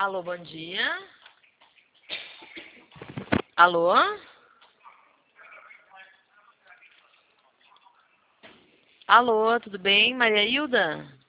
Alô, bom dia. Alô? Alô, tudo bem? Maria Hilda?